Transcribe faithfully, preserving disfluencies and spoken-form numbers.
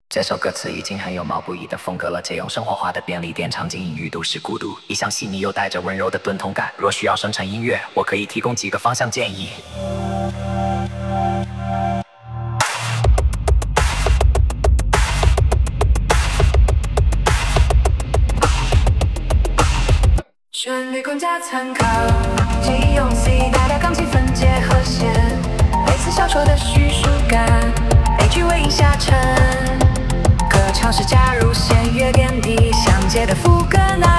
这首歌词已经很有毛不易的风格了，借用生活化的便利店场景隐喻都市孤独，意象细腻又带着温柔的钝痛感。若需要生成音乐，我可以提供几个方向建议。 旋律更加参考，即用 C 大调钢琴分解和弦，类似小说的叙述感，悲剧为音下沉。歌唱时加入弦乐点滴，详解的副歌那